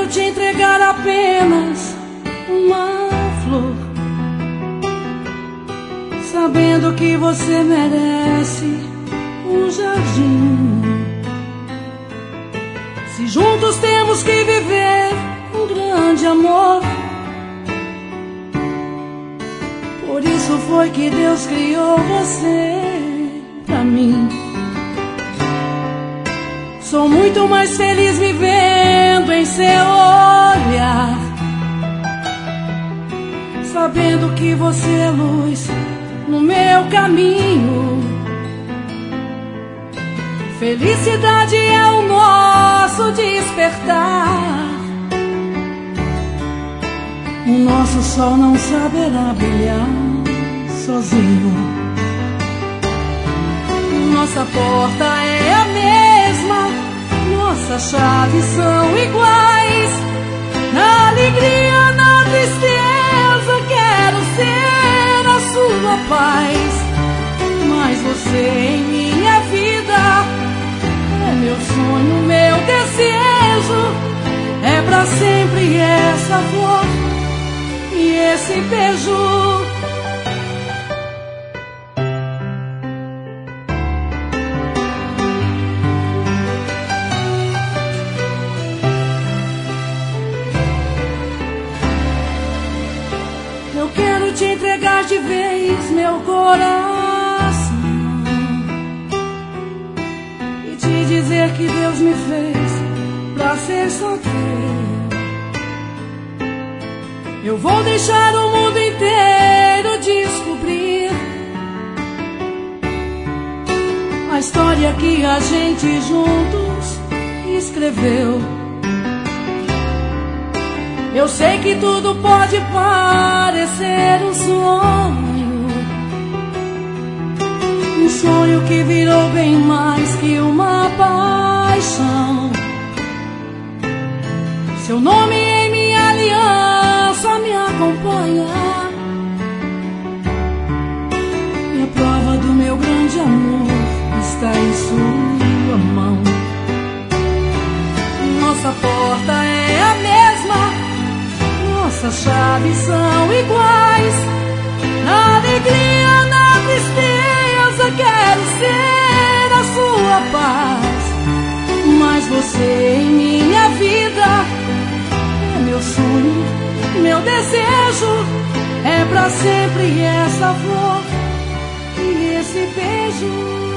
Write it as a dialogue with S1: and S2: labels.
S1: te entregar apenas uma flor, sabendo que você merece um jardim. Se juntos temos que viver um grande amor, por isso foi que Deus criou você pra mim. Sou muito mais feliz vivendo em seu olhar, sabendo que você é luz no meu caminho. Felicidade é o nosso despertar. O nosso sol não saberá brilhar sozinho. Nossa porta é a mesma, nossas chaves são iguais. Na alegria, na tristeza, quero ser a sua paz. Mas você em minha vida é meu sonho, meu desejo. É pra sempre essa flor e esse beijo. Eu quero te entregar de vez meu coração e te dizer que Deus me fez pra ser solteiro. Eu vou deixar o mundo inteiro descobrir a história que a gente juntos escreveu. Eu sei que tudo pode parecer um sonho que virou bem mais que uma paixão. Seu nome em minha aliança me acompanha, e a prova do meu grande amor está em sua mão. Nossa porta é a mesma, nossas chaves são iguais. Na alegria, na tristeza, quero ser a sua paz. Mas você em minha vida é meu sonho, meu desejo. É pra sempre essa flor e esse beijo.